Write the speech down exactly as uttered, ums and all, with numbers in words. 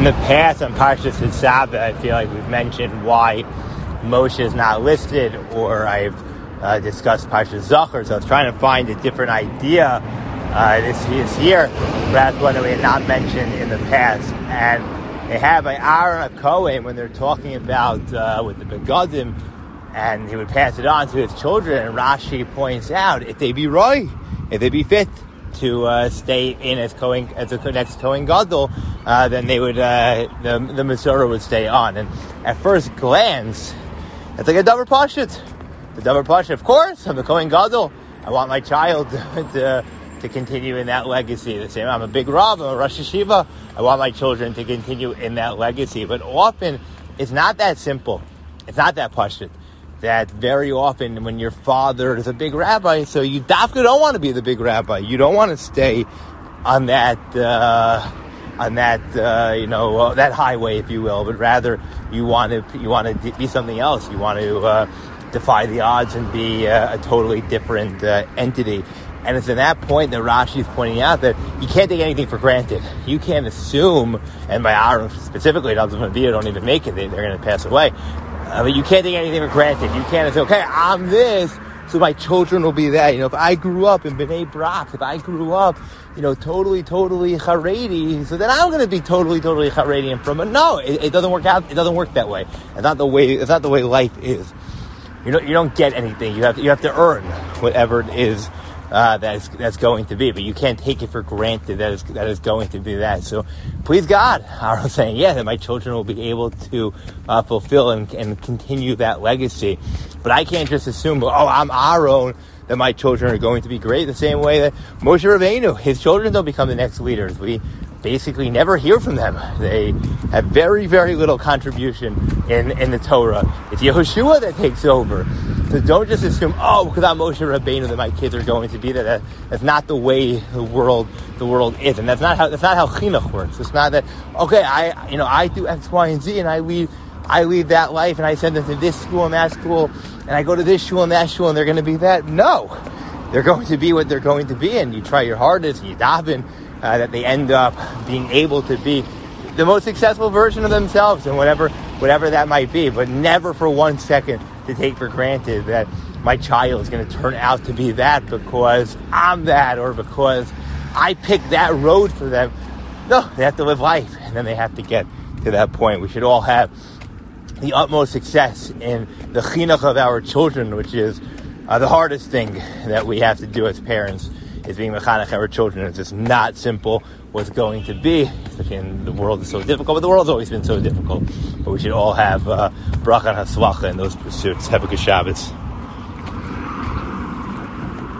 In the past, on Parshas Tetzaveh, I feel like we've mentioned why Moshe is not listed, or I've uh, discussed Parshas Zachor, so I was trying to find a different idea uh, this, this year, perhaps one that we had not mentioned in the past. And they have by Aaron HaKohen, when they're talking about uh, with the Begadim, and he would pass it on to his children, and Rashi points out, if they be roy, if they be fit to uh, stay in as Kohen, as a next Kohen Gadol, uh, then they would, uh, the, the Masorah would stay on. And at first glance, it's like a Davar Pashut. The Davar Pashut, of course, I'm the Kohen Gadol. I want my child to, to continue in that legacy. The same, I'm a big Rav, I'm a Rosh Yeshiva. I want my children to continue in that legacy. But often, it's not that simple. It's not that Pashut. That very often when your father is a big rabbi, so you definitely don't want to be the big rabbi. You don't want to stay on that, uh, on that, uh, you know, uh, that highway, if you will, but rather you want to, you want to be something else. You want to uh, defy the odds and be uh, a totally different uh, entity. And it's at that point that Rashi is pointing out that you can't take anything for granted. You can't assume, and by Aaron specifically, those of them don't even make it; they, they're going to pass away. Uh, but you can't take anything for granted. You can't say, okay, I'm this, so my children will be that. You know, if I grew up in Bnei Brak, if I grew up, you know, totally, totally Haredi, so then I'm going to be totally, totally Haredi and from it. No, it, it doesn't work out. It doesn't work that way. It's not the way. It's not the way life is. You don't. You don't get anything. You have. You have to earn whatever it is uh, that is that's going to be. But you can't take it for granted that is that is going to be that. So, please God, I'm saying, yeah, that my children will be able to uh, fulfill and, and continue that legacy. But I can't just assume, oh, I'm Aaron, that my children are going to be great. The same way that Moshe Rabbeinu, his children don't become the next leaders. We basically never hear from them. They have very, very little contribution in, in the Torah. It's Yehoshua that takes over. So don't just assume, oh, because I'm Moshe Rabbeinu, that my kids are going to be there. That, that's not the way the world the world is, and that's not how that's not how chinuch works. It's not that, okay, I you know I do X, Y, and Z, and I leave I leave that life, and I send them to this school and that school, and I go to this shul and that shul, and they're going to be that. No, they're going to be what they're going to be, and you try your hardest, and you daven uh, that they end up being able to be the most successful version of themselves, and whatever whatever that might be. But never for one second to take for granted that my child is going to turn out to be that because I'm that, or because I picked that road for them. No, they have to live life, and then they have to get to that point. We should all have the utmost success in the chinuch of our children, which is uh, the hardest thing that we have to do as parents, is being mechanech our children. It's just not simple what's going to be, especially in the world is so difficult, but the world's always been so difficult. But we should all have uh, bracha and hatzlacha in those pursuits. Have a good Shabbos.